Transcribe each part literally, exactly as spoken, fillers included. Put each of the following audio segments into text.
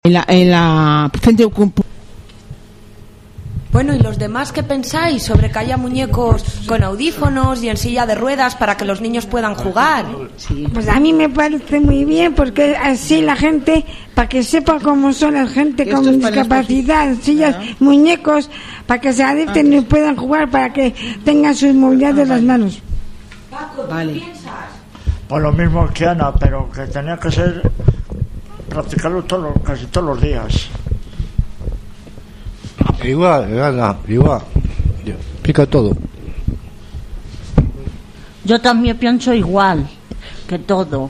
en la, en la centro. Bueno, ¿y los demás qué pensáis sobre que haya muñecos con audífonos y en silla de ruedas para que los niños puedan jugar? Sí. Pues a mí me parece muy bien, porque así la gente, para que sepa cómo son la gente con discapacidad, sillas, ¿no? Muñecos, para que se adapten y puedan jugar, para que tengan su movilidad de las manos. Paco, ¿tú vale. qué piensas? Pues lo mismo que Ana, pero que tenía que ser practicarlo todo, casi todos los días. Igual, Ana, igual. Pica todo. Yo también pienso igual que todo.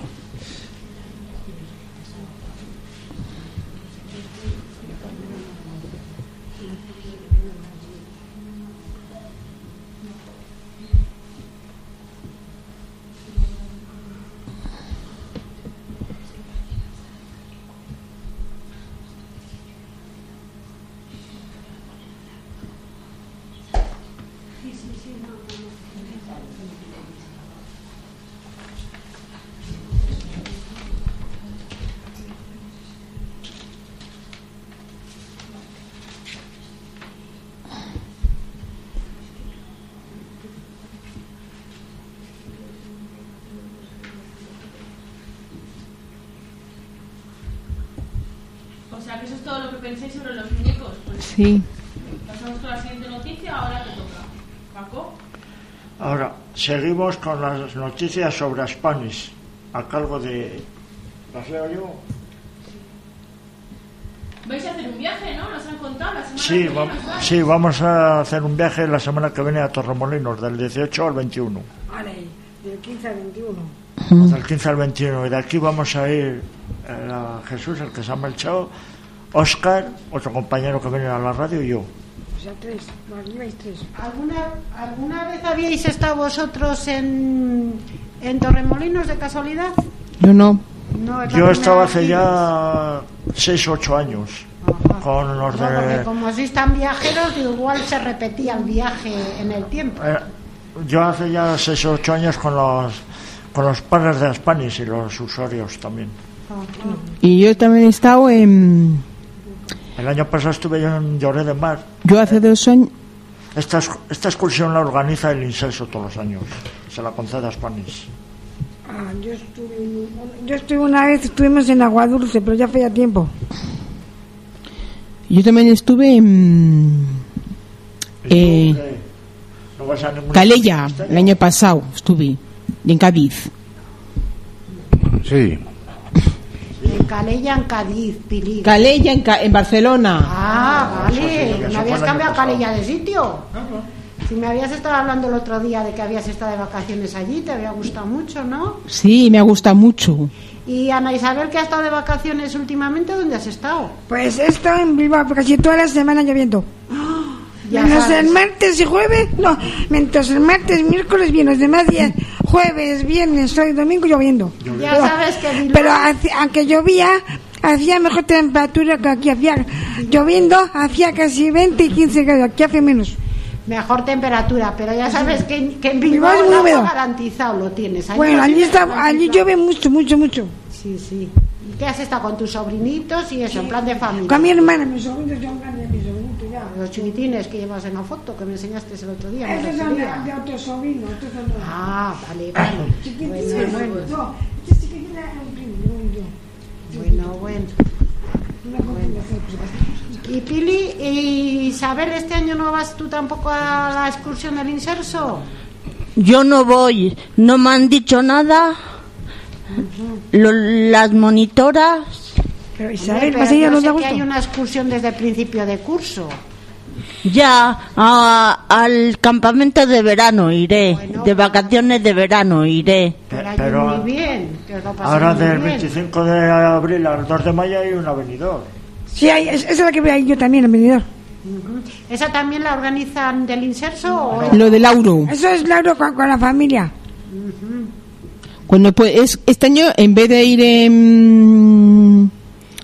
O sea, que eso es todo lo que pensáis sobre los muñecos. Pues Sí. pasamos con la siguiente noticia, ahora te toca. Paco. Ahora, seguimos con las noticias sobre Spanish, a cargo de... ¿Las leo yo? Vais a hacer un viaje, ¿no? Nos han contado la semana Sí, que viene. va- ¿nos vais? sí, vamos a hacer un viaje la semana que viene a Torremolinos, del dieciocho al veintiuno. Vale, del quince al veintiuno. Del quince al veintiuno. Y de aquí vamos a ir eh, a Jesús, el que se ha marchado, Óscar, otro compañero que viene a la radio, y yo. O sea, tres. Bueno, aquí vais tres. ¿Alguna, ¿Alguna vez habíais estado vosotros en, en Torremolinos de casualidad? Yo no. No, es la Yo primera estaba vez hace que- ya seis o ocho años Ajá. con los No, porque de... como sois tan viajeros, igual se repetía el viaje en el tiempo. eh, yo hace ya seis o ocho años con los con los padres de Spanish y los usuarios también. Ajá. Y yo también he estado en... El año pasado estuve yo en Lloret de Mar. Yo hace dos años... Esta, es- esta excursión la organiza el INSESO todos los años. Se la concede a Spanish. Ah, yo estuve, yo estuve una vez, estuvimos en Aguadulce, pero ya fue ya tiempo. Yo también estuve en... ¿Y tú, Eh, qué? ¿No vas a ninguna Calella, fiesta? el año pasado estuve. Y en Cádiz. Sí. En Calella, en Cádiz, Pili. Calella, en, Ca- en Barcelona. Ah, Eso sí, vale. eso ¿Me fue habías el año cambiado pasado. Calella de sitio? Si me habías estado hablando el otro día de que habías estado de vacaciones allí, te había gustado mucho, ¿no? Sí, me gusta mucho. Y Ana Isabel, que ha estado de vacaciones últimamente, ¿dónde has estado? Pues he estado en Bilbao casi toda la semana lloviendo. Ya Menos sabes. el martes y jueves, no, mientras el martes, miércoles, bien, los demás días, jueves, viernes, sábado y domingo lloviendo. Ya sabes que Bilbao- Pero hace- aunque llovía, hacía mejor temperatura que aquí hacía. Lloviendo, hacía casi veinte y quince grados, aquí hace menos. Mejor temperatura, pero ya sabes que, en- que en Bilbao Bilbao es el muy agua húmedo. garantizado lo tienes. Allí Bueno, lo allí, tienes está, allí garantizado. llueve mucho, mucho, mucho. Sí, sí. ¿Y qué has estado con tus sobrinitos y eso, en plan de familia? Con mi hermana, mis sobrinos, yo grande, mis sobrinitos ya. Los chiquitines que llevas en la foto que me enseñaste el otro día. me Estos son de, refería. de otros sobrinos, estos son de... Ah, vale, vale. Chiquitines, Bueno, bueno. no, este chiquitín era un primo, un yo. Bueno, bueno. Una combinación, pues, ¿Y Pili y Isabel, este año no vas tú tampoco a la excursión del Inserso? Yo no voy, no me han dicho nada. Lo- las monitoras, Pero Hombre, Isabel, pero pues ella yo nos sé da que gusto. hay una excursión desde el principio de curso. ya a- al campamento de verano iré, Bueno, de vacaciones de verano iré. Pero, hay Pero muy bien, que os lo pasáis ahora muy del bien. veinticinco de abril al dos de mayo hay un avenidor. Sí, hay, es- esa es la que veo ahí yo también, el venidor. Ujú. ¿Esa también la organizan del Inserso o es- Lo de Lauro. Eso es Lauro con, con la familia. Cuando pues, es, este año, en vez de ir en,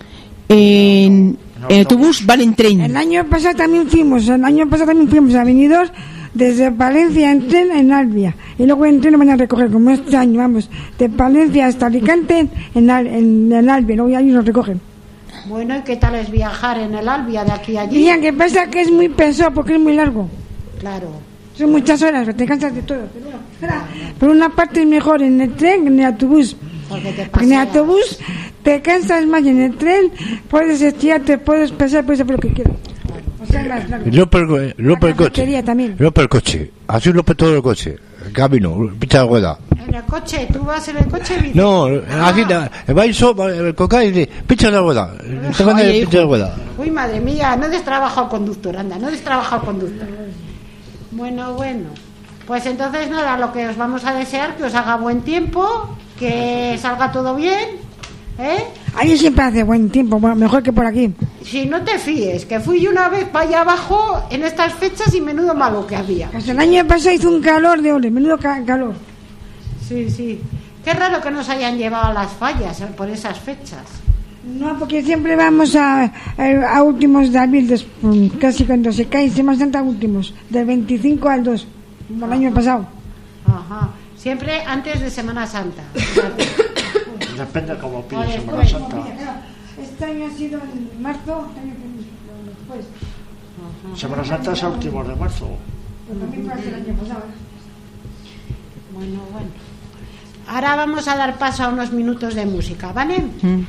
en, en autobús, van en El tren. año pasado también fuimos, el año pasado también fuimos a venidor desde Palencia en tren en Albia. Y luego en tren lo van a recoger, como este año, vamos, de Palencia hasta Alicante en, Al- en, en Albia, luego ahí nos recogen. Bueno, ¿y qué tal es viajar en el Albia de aquí a allí? Mira, que pasa que es muy pesado porque es muy largo. Claro. Son muchas horas, te cansas de todo. Pero bueno, espera, por una parte es mejor en el tren que en el autobús. Porque te En el paseas. autobús te cansas más y en el tren puedes estirarte, puedes pesar, puedes hacer lo que quieras. O sea, más largo. Rompe el, rompe el La coche. cafetería también. Rompe el coche. Así rompe todo el coche. El camino, pincha la rueda. En el coche, ¿tú vas en el coche? Vicky? No, Ah. aquí na- va a ir so- el coca y dice, pincha la rueda. Te van a Oye, pincha la rueda. Uy, madre mía, no des trabajo al conductor, anda, no des trabajo al conductor. Bueno, bueno. Pues entonces nada, lo que os vamos a desear, que os haga buen tiempo, que salga todo bien, ¿eh? Ahí siempre hace buen tiempo, bueno, mejor que por aquí. Si no te fíes, que fui yo una vez para allá abajo en estas fechas y menudo malo que había. Pues el año pasado hizo un calor de ole, menudo ca- calor. Sí, sí. Qué raro que nos hayan llevado a las fallas eh, por esas fechas. No, porque siempre vamos a, a, a últimos de abril, des- casi cuando se cae Semana Santa últimos, del veinticinco al dos, como el año pasado. Ajá. Siempre antes de Semana Santa. Depende cómo pide Oye, Semana pues, Santa. Este año ha sido en marzo, este año después. Semana Santa es a últimos de marzo. Pues también fue así el año pasado. Bueno, bueno. Ahora vamos a dar paso a unos minutos de música, ¿vale? Mm.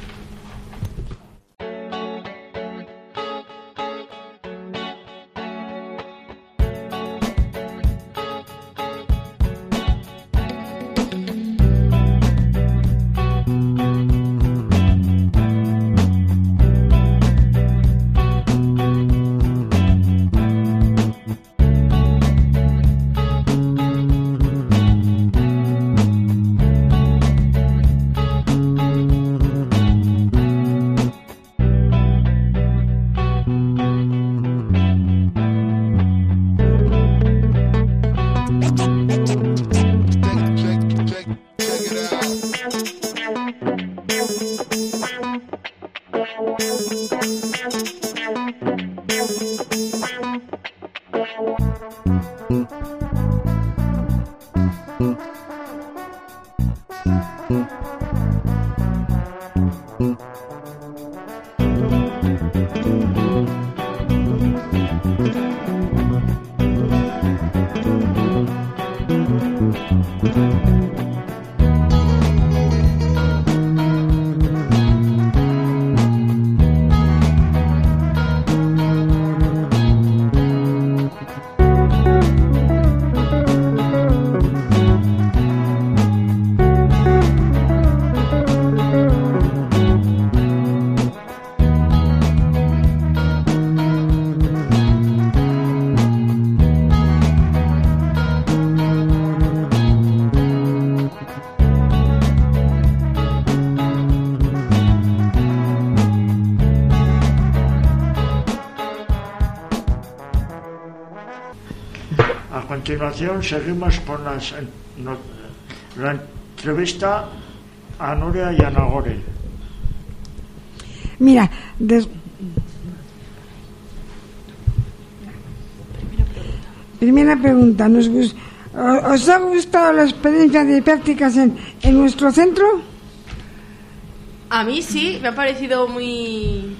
A continuación seguimos con las, en- no- la entrevista a Nuria y a Nagore. Mira, des- primera pregunta, ¿nos gus- o- ¿os ha gustado la experiencia de prácticas en, en nuestro centro? A mí sí, me ha parecido muy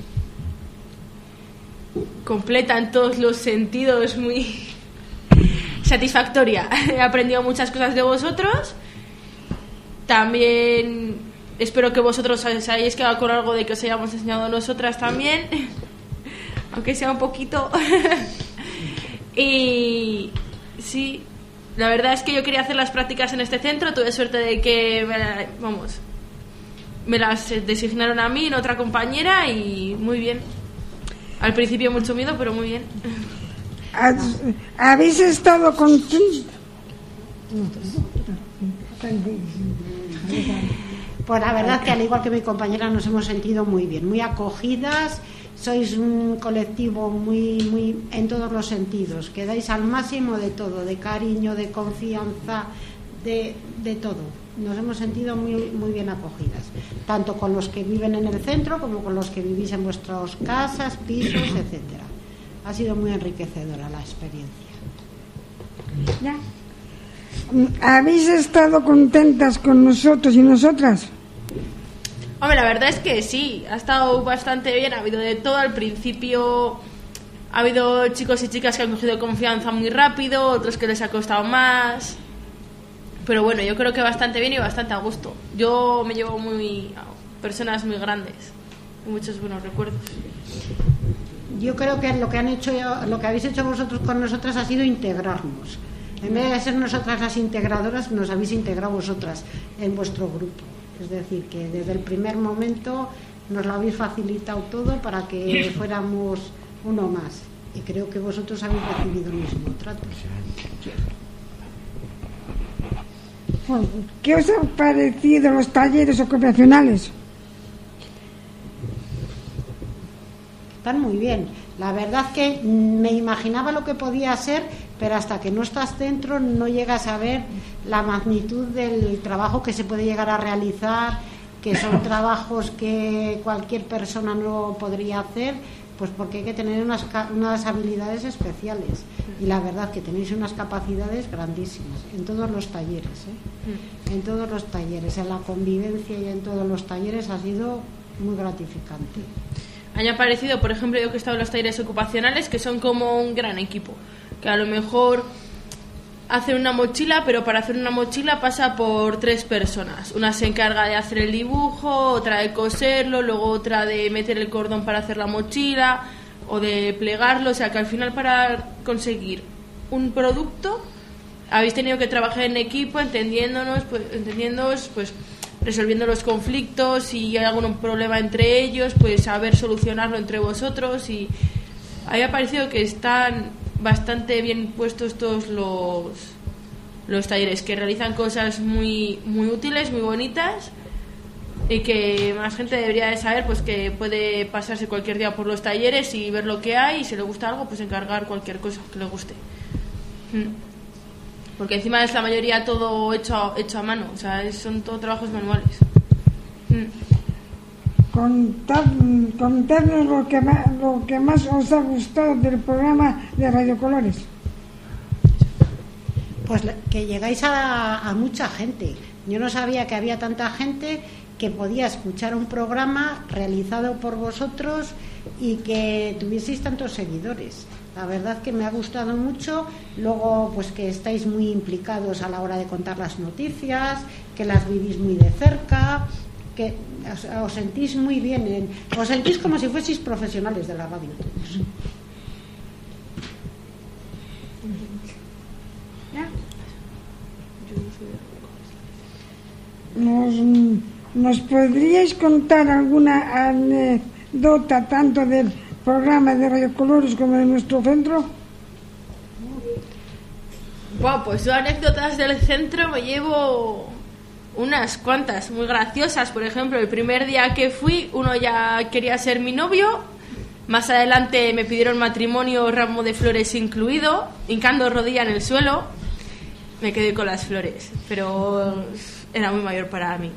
completa en todos los sentidos, muy satisfactoria. He aprendido muchas cosas de vosotros. También espero que vosotros os hayáis quedado con algo de que os hayamos enseñado a nosotras también, aunque sea un poquito. Y sí, la verdad es que yo quería hacer las prácticas en este centro. Tuve suerte de que me, la- vamos, me las designaron a mí, en otra compañera, y muy bien. Al principio mucho miedo, pero muy bien. ¿Has- ¿Habéis estado contentos? Pues la verdad que al igual que mi compañera nos hemos sentido muy bien, muy acogidas. Sois un colectivo muy, muy en todos los sentidos, que dais al máximo de todo, de cariño, de confianza, de, de todo. Nos hemos sentido muy, muy bien acogidas, tanto con los que viven en el centro como con los que vivís en vuestras casas, pisos, etcétera. Ha sido muy enriquecedora la experiencia. ¿Ya? ¿Habéis estado contentas con nosotros y nosotras? Hombre, la verdad es que sí, ha estado bastante bien, ha habido de todo. Al principio ha habido chicos y chicas que han cogido confianza muy rápido, otros que les ha costado más. Pero bueno, yo creo que bastante bien y bastante a gusto. Yo me llevo muy personas muy grandes, muchos buenos recuerdos. Yo creo que lo que han hecho, lo que habéis hecho vosotros con nosotras ha sido integrarnos. En vez de ser nosotras las integradoras, nos habéis integrado vosotras en vuestro grupo. Es decir, que desde el primer momento nos lo habéis facilitado todo para que fuéramos uno más. Y creo que vosotros habéis recibido el mismo trato. Bueno, ¿qué os han parecido los talleres ocupacionales? Están muy bien. La verdad que me imaginaba lo que podía ser, pero hasta que no estás dentro no llegas a ver la magnitud del trabajo que se puede llegar a realizar, que son trabajos que cualquier persona no podría hacer, pues porque hay que tener unas, unas habilidades especiales. Y la verdad que tenéis unas capacidades grandísimas en todos los talleres, ¿eh? En todos los talleres, en la convivencia y en todos los talleres ha sido muy gratificante. Han aparecido, por ejemplo, yo que he estado en los talleres ocupacionales, que son como un gran equipo, que a lo mejor hacen una mochila, pero para hacer una mochila pasa por tres personas. Una se encarga de hacer el dibujo, otra de coserlo, luego otra de meter el cordón para hacer la mochila o de plegarlo. O sea que al final, para conseguir un producto habéis tenido que trabajar en equipo, entendiéndonos, pues, entendiéndonos, pues resolviendo los conflictos. Si hay algún problema entre ellos, pues saber solucionarlo entre vosotros. Y a mí me ha parecido que están bastante bien puestos todos los, los talleres, que realizan cosas muy, muy útiles, muy bonitas, y que más gente debería de saber, pues que puede pasarse cualquier día por los talleres y ver lo que hay, y si le gusta algo, pues encargar cualquier cosa que le guste. Porque encima es la mayoría todo hecho a, hecho a mano, o sea, son todo trabajos manuales. Contad, contadnos lo que, más, lo que más os ha gustado del programa de Radio Colores. Pues que llegáis a, a mucha gente. Yo no sabía que había tanta gente que podía escuchar un programa realizado por vosotros y que tuvieseis tantos seguidores. La verdad que me ha gustado mucho. Luego, pues que estáis muy implicados a la hora de contar las noticias, que las vivís muy de cerca, que os, os sentís muy bien, en, os sentís como si fueseis profesionales de la radio todos. ¿Ya? ¿Nos, ¿Nos podríais contar alguna anécdota tanto del programa de Radio Colores como de nuestro centro? Bueno, pues yo anécdotas del centro me llevo unas cuantas muy graciosas. Por ejemplo, el primer día que fui, uno ya quería ser mi novio. Más adelante me pidieron matrimonio, ramo de flores incluido, hincando rodilla en el suelo. Me quedé con las flores, pero era muy mayor para mí.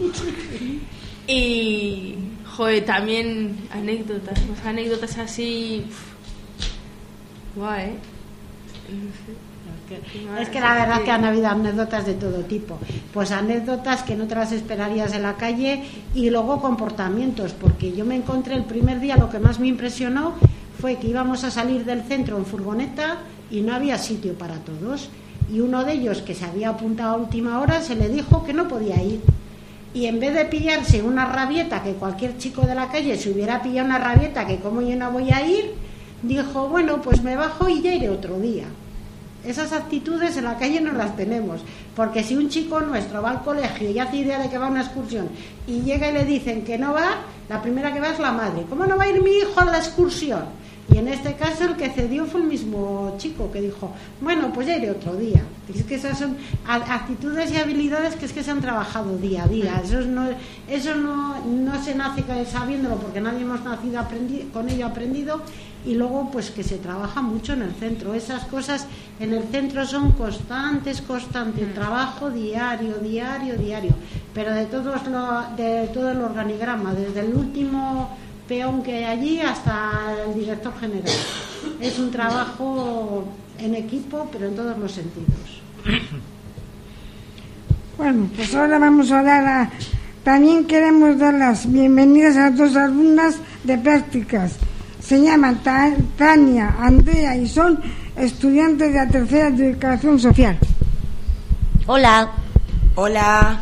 Y joder, también anécdotas, pues anécdotas así. Guay, ¿eh? No sé. Es que la verdad que han habido anécdotas de todo tipo, pues anécdotas que no te las esperarías en la calle, y luego comportamientos, porque yo me encontré el primer día, lo que más me impresionó fue que íbamos a salir del centro en furgoneta y no había sitio para todos, y uno de ellos, que se había apuntado a última hora, se le dijo que no podía ir, y en vez de pillarse una rabieta, que cualquier chico de la calle se hubiera pillado una rabieta, que como yo no voy a ir, dijo, bueno, pues me bajo y ya iré otro día. Esas actitudes en la calle no las tenemos, porque si un chico nuestro va al colegio y hace idea de que va a una excursión y llega y le dicen que no va, la primera que va es la madre. ¿Cómo no va a ir mi hijo a la excursión? Y en este caso el que cedió fue el mismo chico, que dijo, bueno, pues ya iré otro día. Es que esas son actitudes y habilidades que es que se han trabajado día a día. Eso no, eso no, no se nace sabiéndolo, porque nadie hemos nacido aprendi- con ello aprendido. Y luego pues que se trabaja mucho en el centro. Esas cosas en el centro son constantes, constantes, trabajo diario, diario, diario, pero de todos lo, de todo el organigrama, desde el último peón que hay allí hasta el director general. Es un trabajo en equipo, pero en todos los sentidos. Bueno, pues ahora vamos a dar a, También queremos dar las bienvenidas a dos alumnas de prácticas. Se llaman Tania, Andrea y son estudiantes de la tercera de Educación Social. Hola. Hola.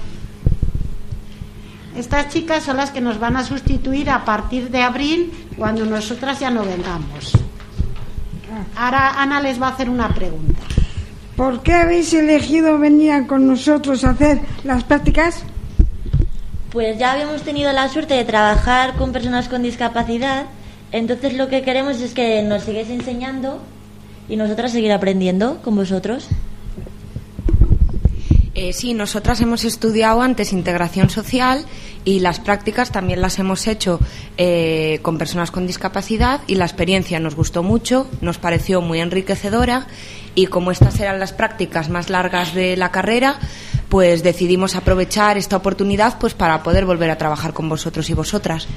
Estas chicas son las que nos van a sustituir a partir de abril, cuando nosotras ya no vengamos. Ahora Ana les va a hacer una pregunta. ¿Por qué habéis elegido venir con nosotros a hacer las prácticas? Pues ya habíamos tenido la suerte de trabajar con personas con discapacidad, entonces lo que queremos es que nos sigáis enseñando y nosotras seguir aprendiendo con vosotros. Eh, sí, nosotras hemos estudiado antes integración social y las prácticas también las hemos hecho eh, con personas con discapacidad y la experiencia nos gustó mucho, nos pareció muy enriquecedora y como estas eran las prácticas más largas de la carrera, pues decidimos aprovechar esta oportunidad pues para poder volver a trabajar con vosotros y vosotras.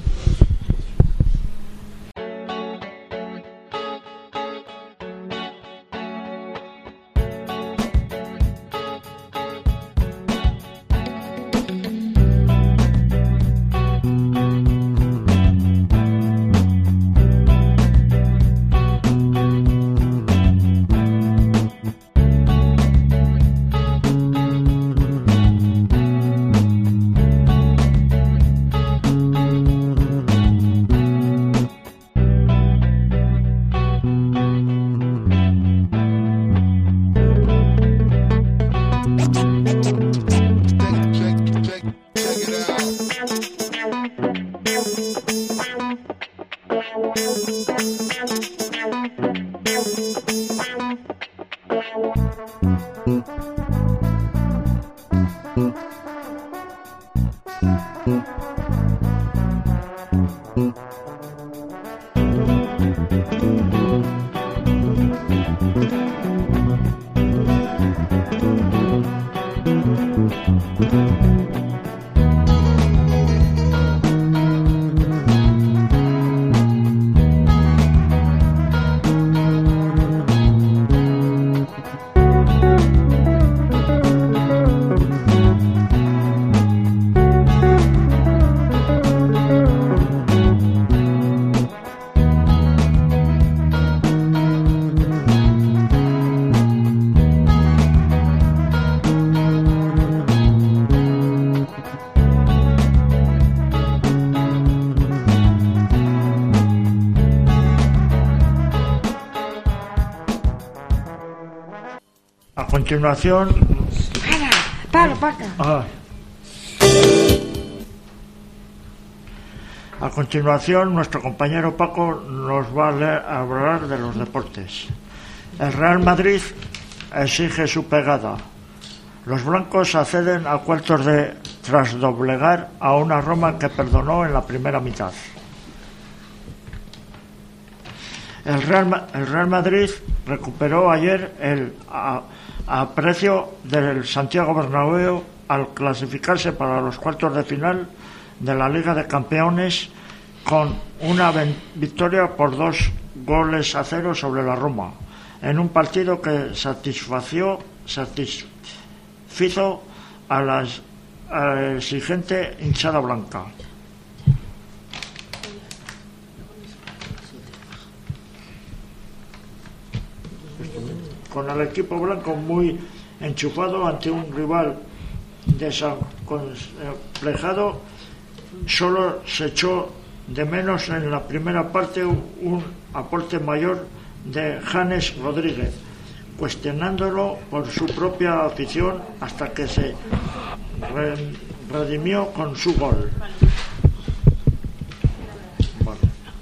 A continuación... Para, para, para. Ah. A continuación, nuestro compañero Paco nos va a, leer, a hablar de los deportes. El Real Madrid exige su pegada. Los blancos acceden a cuartos de tras doblegar a una Roma que perdonó en la primera mitad. El Real, el Real Madrid recuperó ayer el a, a precio del Santiago Bernabéu al clasificarse para los cuartos de final de la Liga de Campeones con una victoria por dos goles a cero sobre la Roma, en un partido que satisfació, satisfizo a la, a la exigente hinchada blanca. Con el equipo blanco muy enchufado ante un rival desacomplejado, solo se echó de menos en la primera parte un, un aporte mayor de James Rodríguez, cuestionándolo por su propia afición hasta que se redimió con su gol. Bueno.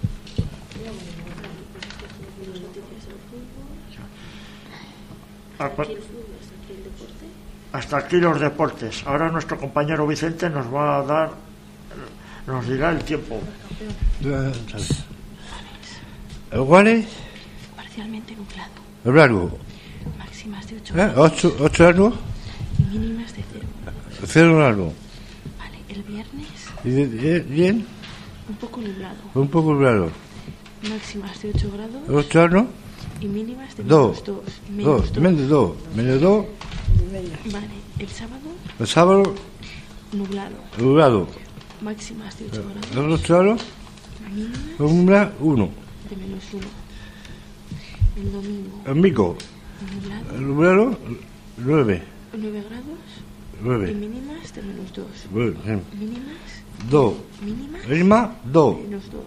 Hasta aquí los deportes. Ahora nuestro compañero Vicente nos va a dar, nos dirá el tiempo. ¿Cuáles? Parcialmente nublado. Largo. Máximas de ocho. ¿Eh? ¿ocho largo? Y mínimas de cero. Cero largo. Vale, el viernes. ¿Y bien? Un poco nublado. Un poco nublado. Máximas de ocho grados. ¿ocho largo? Y mínimas de dos. menos dos. Menos dos. Menos dos. Menos dos. Vale, el sábado. El sábado. Nublado. Nublado. Máximas de ocho grados. Los ocho grados. Mínimas Umbra uno. de menos uno. El domingo. El mico. Nublado. Nublado nueve. nueve grados. Y Nueve. mínimas de menos dos. Nueve. eh. Mínimas. Dos. Mínimas. Mínima dos. Menos dos.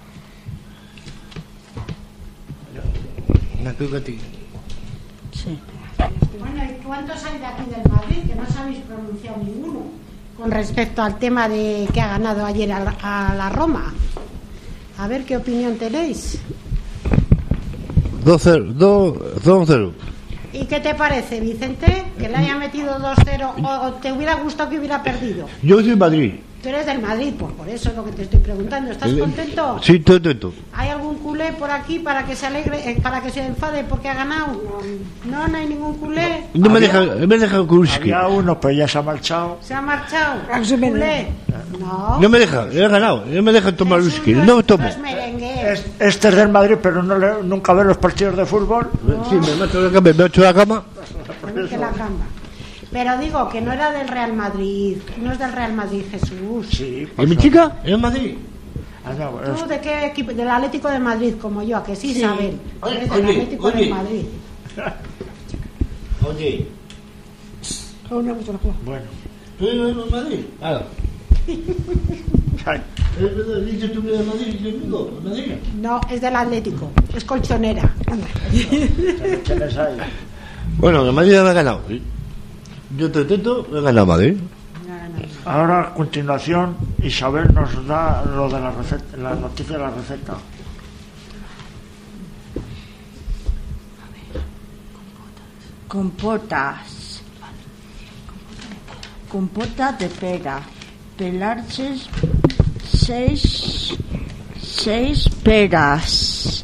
Una coca a ti. Sí. Bueno, ¿y cuántos hay de aquí del Madrid? Que no sabéis pronunciado ninguno. Con respecto al tema de que ha ganado ayer a la, a la Roma. A ver qué opinión tenéis. Dos cero. Dos, dos cero. ¿Y qué te parece, Vicente? ¿Que le haya metido dos cero o, o te hubiera gustado que hubiera perdido? Yo soy Madrid. Tú eres del Madrid, pues por eso es lo que te estoy preguntando. ¿Estás contento? Sí, estoy contento. ¿Hay algún culé por aquí para que se alegre, eh, para que se enfade porque ha ganado? No, no hay ningún culé. No me deja, me deja Kurski. Había uno, pero ya se ha marchado. ¿Se ha marchado? Ah, se me- ¿Culé? No. No me deja, he ganado. No me deja tomar Jesús whisky. no No es- tomo. no es merengue. Es- Este es del Madrid, pero no le- nunca ve los partidos de fútbol. Sí, me meto la cama, me meto la cama. Que la cama. Pero digo que no era del Real Madrid, no es del Real Madrid, Jesús. Sí, ¿Y pues mi no. chica? ¿Es Madrid? Ah, no, es- ¿Tú de qué equipo? Del Atlético de Madrid, como yo, ¿a que sí, Sí. Isabel? Oye, Eres del oye, Atlético oye. de Madrid. Oye, Una mucho la juega. bueno. ¿tú eres de Madrid? Claro. Ay, ¿Dices tú que eres de Madrid? ¿Dices tú de Madrid? No, es del Atlético, es colchonera. tienes ahí. Bueno, el Madrid me ha ganado. ¿Sí? Yo te intento, me ha ganado Madrid. Ahora, a continuación, Isabel nos da lo de la receta, la noticia de la receta. Compotas. Compota de pera. Pelarse seis, seis peras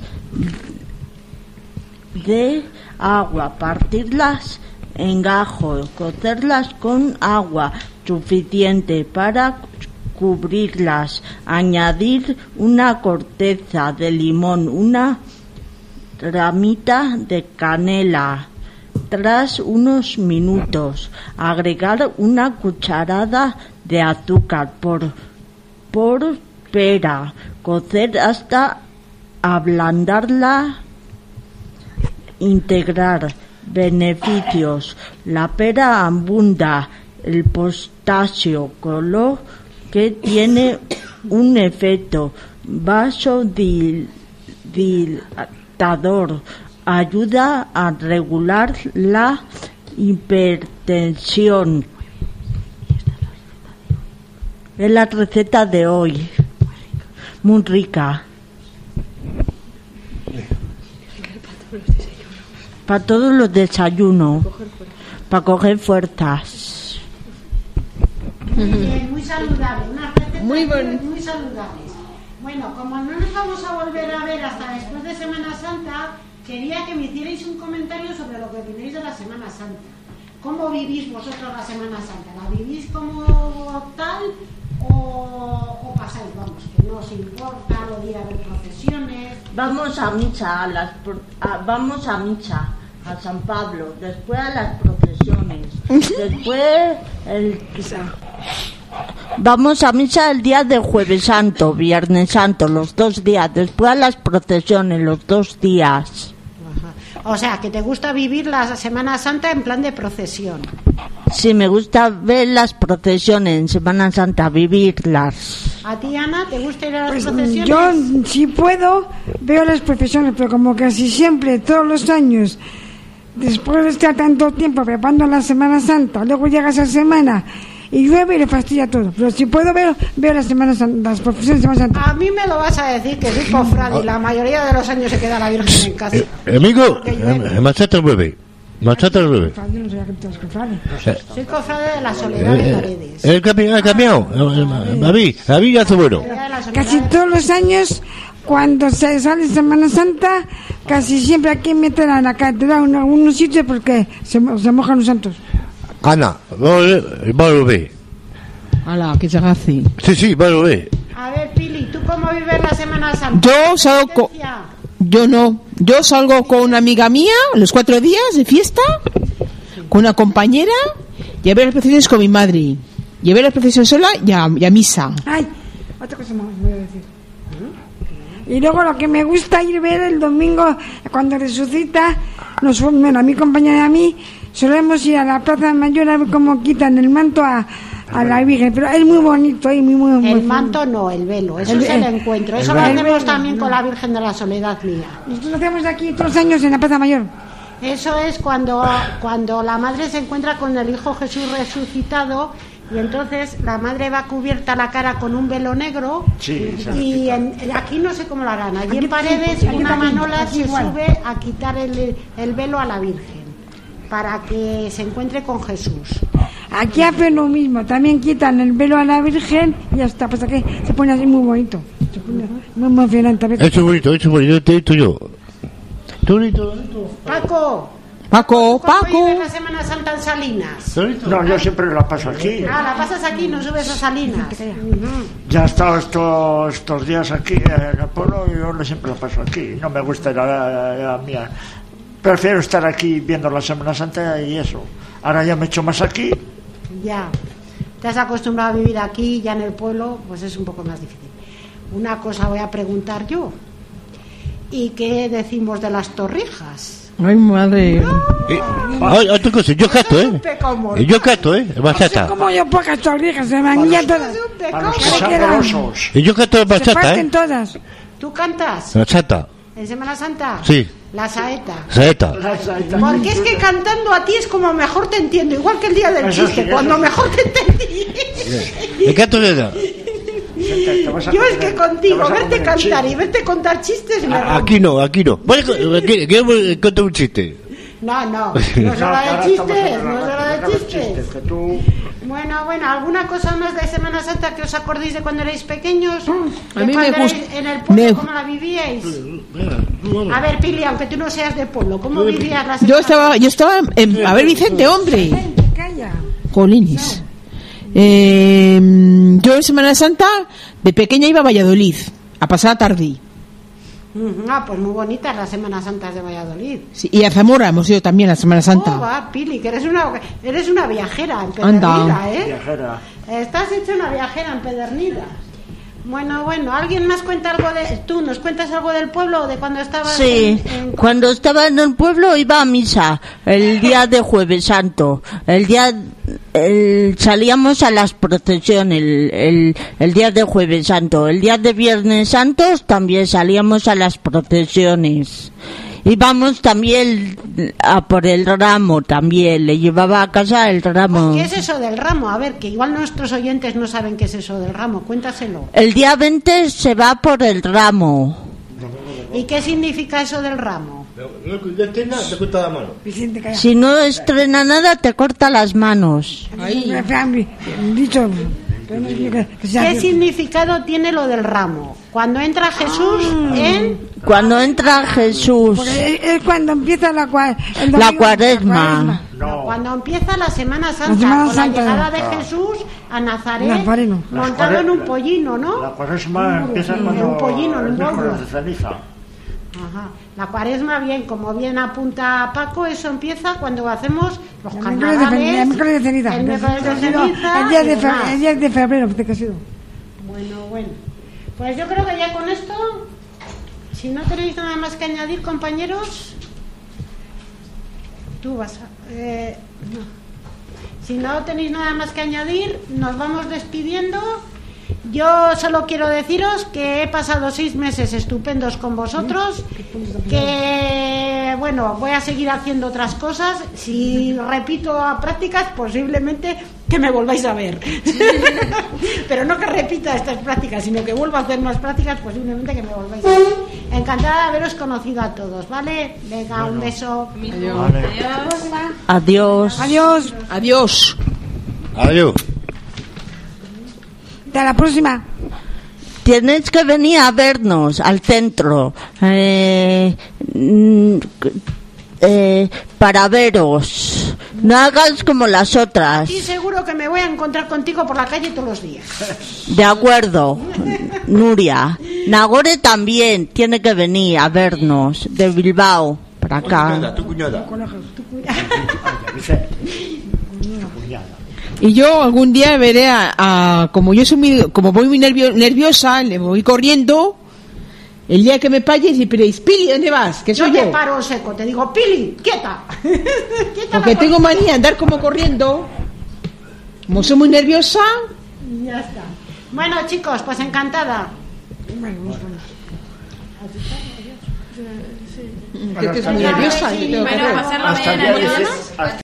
de agua, partirlas en gajos, cocerlas con agua suficiente para cubrirlas, añadir una corteza de limón, una ramita de canela. Tras unos minutos, agregar una cucharada de azúcar por, por pera, cocer hasta ablandarla, integrar. Beneficios: la pera abunda el potasio, con lo que tiene un efecto vasodilatador. Ayuda a regular la hipertensión. Es la receta de hoy. Muy rica. Para todos los desayunos. Para coger fuerzas. Muy bien, muy saludable, unas recetas Muy muy, bon- muy saludables. Bueno, como no nos vamos a volver a ver hasta después de Semana Santa, quería que me hicierais un comentario sobre lo que opináis de la Semana Santa. ¿Cómo vivís vosotros la Semana Santa? ¿La vivís como tal o, o pasáis, vamos, que no os importa los días de procesiones? Vamos a misa, a las pro- a- vamos a misa, a San Pablo, después a las procesiones, después el, vamos a misa el día de Jueves Santo, Viernes Santo, los dos días, después a las procesiones, los dos días. O sea, que te gusta vivir la Semana Santa en plan de procesión. Sí, me gusta ver las procesiones en Semana Santa, vivirlas. ¿A ti, Ana, te gusta ir a las Pues, procesiones? yo, si puedo, veo las profesiones, pero como casi siempre, todos los años, después de estar tanto tiempo preparando la Semana Santa, luego llega esa semana y llueve y le fastidia todo. Pero si puedo ver, veo las Semanas San- las profesiones de Semana Santa. A mí me lo vas a decir que soy cofrade y la mayoría de los años se queda la Virgen en casa. Eh, amigo, eh, machata el nueve. Machata el nueve. Yo no sabía que te los cofrades. Soy cofrade de la Soledad de Paredes. ¿El cambiado? ¿El cambiado? David, David ya hace bueno. Soledad de la Soledad Casi de- todos los años, cuando se sale Semana Santa, casi siempre aquí meten a la catedral en algunos sitios porque se, mo- se mojan los santos. Ana, va a ver. Ala, que se hace. Sí, sí, va a ver. A ver, Pili, ¿tú cómo vives la Semana Santa? Yo salgo co- Licencia. Yo no. Yo salgo con una amiga mía los cuatro días de fiesta, con una compañera y a ver las procesiones con mi madre. Y a ver la procesión sola y a, y a misa. Ay, otra cosa más voy a decir. Y luego lo que me gusta ir ver el domingo, cuando resucita, nos, bueno, a mi compañera y a mí, solemos ir a la Plaza Mayor a ver cómo quitan el manto a, a la Virgen, pero es muy bonito y muy, muy, muy El manto no, el velo, eso El- es el el- encuentro. el Eso lo velo. hacemos también con la Virgen de la Soledad Mía. Nosotros lo hacemos aquí todos los años en la Plaza Mayor. Eso es cuando, cuando la madre se encuentra con el Hijo Jesús resucitado y entonces la madre va cubierta la cara con un velo negro Sí, sí. y en- aquí no sé cómo lo harán. Allí Aquí en Paredes sí, aquí una también, manola aquí se igual. sube a quitar el, el velo a la Virgen para que se encuentre con Jesús. Aquí hacen lo mismo, también quitan el velo a la Virgen y ya está, pues aquí se pone así muy bonito, se pone muy emocionante. A veces. Eso es bonito, eso es bonito, te he visto yo. Tú bonito, bonito. Paco, Paco, ¿cuándo Paco. vives la Semana Santa en Salinas? No, yo siempre la paso aquí. Ah, la pasas aquí, no subes a Salinas. Ujú. Ya he estado estos, estos días aquí en el pueblo y yo siempre la paso aquí. No me gusta ir a la, a la mía. Prefiero estar aquí viendo la Semana Santa y eso. Ahora ya me echo más aquí. Ya, te has acostumbrado a vivir aquí, ya en el pueblo, pues es un poco más difícil. Una cosa voy a preguntar yo. ¿Y qué decimos de las torrijas? Ay, madre. Eh, ay, otra cosa, yo cato, ¿eh? Pecado mortal. Yo cato, ¿eh? Bachata. Como yo pocas torrijas, se me guían todas. Para los que Ahora sean quedan- golosos. Y yo cato Se bachata, parten ¿eh? todas. ¿Tú cantas Bachata. en Semana Santa? Sí. La saeta. Saeta. Porque es que cantando a ti es como mejor te entiendo, igual que el día del Eso sí, chiste, eso cuando sí. mejor te entendí. ¿Y canto de edad? Te vas a Yo es comer- que te contigo, vas a verte comer cantar chile. y verte contar chistes me rompe. Aquí no, aquí no. Bueno, aquí, que contar un chiste. No, no, no es No, hora ahora de estamos chistes, en no es la- hora de en los chistes. que tú... Bueno, bueno, ¿alguna cosa más de Semana Santa que os acordéis de cuando erais pequeños? A ¿De mí me cuando gusta- erais en el pueblo, me- cómo la vivíais? A ver, Pili, aunque tú no seas de pueblo, ¿cómo vivías la Semana Yo estaba, yo estaba en, a ver, Vicente, hombre. Calla. Jolines. Eh, yo en Semana Santa de pequeña iba a Valladolid a pasar la tarde. Ujú, Ah, pues muy bonitas las Semanas Santas de Valladolid. Sí, y a Zamora hemos ido también a Semana Oh, Santa. va, Pili, que eres una, eres una viajera Anda. empedernida, ¿eh? Viajera. Estás hecha una viajera empedernida. Bueno, bueno, ¿alguien más cuenta algo de... ¿Tú nos cuentas algo del pueblo o de cuando estabas Sí, en- en- cuando estaba en el pueblo iba a misa el día de Jueves Santo. El día el- salíamos a las procesiones el, el, el día de Jueves Santo. El día de Viernes Santos también salíamos a las procesiones. Íbamos también a por el ramo también. Le llevaba a casa el ramo. ¿Qué es eso del ramo? A ver, que igual nuestros oyentes no saben qué es eso del ramo. Cuéntaselo. El día veinte se va por el ramo. ¿Y qué significa eso del ramo? Te corta la mano. Vicente, calla. Si no estrena nada, te corta las manos. Me han dicho. pero no quiero que- que sea ¿Qué cierto. significado tiene lo del ramo? Cuando entra Jesús en... Cuando entra Jesús, Porque es, es cuando empieza la, cua- el la domingo, cuaresma. No. Cuando empieza la Semana Santa, La Semana con Santa. la llegada de Ah. Jesús a Nazaret, Nazareno. montado en un pollino, ¿no? La cuaresma empieza En cuando un pollino, en el un miércoles bollo. de ceniza. Ajá. La cuaresma, bien, como bien apunta Paco, eso empieza cuando hacemos los El miércoles de fe- carnavales, el miércoles de ceniza. el miércoles de Ha sido ceniza El día y de fe- demás. el día de febrero, que ha sido. Bueno, bueno. Pues yo creo que ya con esto, si no tenéis nada más que añadir, compañeros, tú vas a... eh, no. Si no tenéis nada más que añadir, nos vamos despidiendo. Yo solo quiero deciros que he pasado seis meses estupendos con vosotros, que bueno, voy a seguir haciendo otras cosas. Si repito a prácticas, posiblemente que me volváis a ver. Pero no que repita estas prácticas, sino que vuelva a hacer más prácticas, posiblemente que me volváis a ver. Encantada de haberos conocido a todos, ¿vale? Venga, un beso. Adiós. Adiós. Adiós. Adiós. Hasta la próxima. Tienes que venir a vernos al centro eh, mm, eh, para veros. No hagas como las otras. Y seguro que me voy a encontrar contigo por la calle todos los días. De acuerdo, Nuria. Nagore también tiene que venir a vernos de Bilbao para acá. Tu cuñada. Dice, tu cuñada. Y yo algún día veré a, a como yo soy muy, como voy muy nervio, nerviosa, le voy corriendo. El día que me pague, diréis, Pili, ¿dónde vas? Que soy yo. Yo te paro seco, te digo, Pili, quieta. quieta Porque tengo manía de andar como corriendo. Como soy muy nerviosa. Y ya está. Bueno, chicos, pues encantada. Bueno, bueno. Que estoy muy nerviosa. Bueno, pasarlo bien.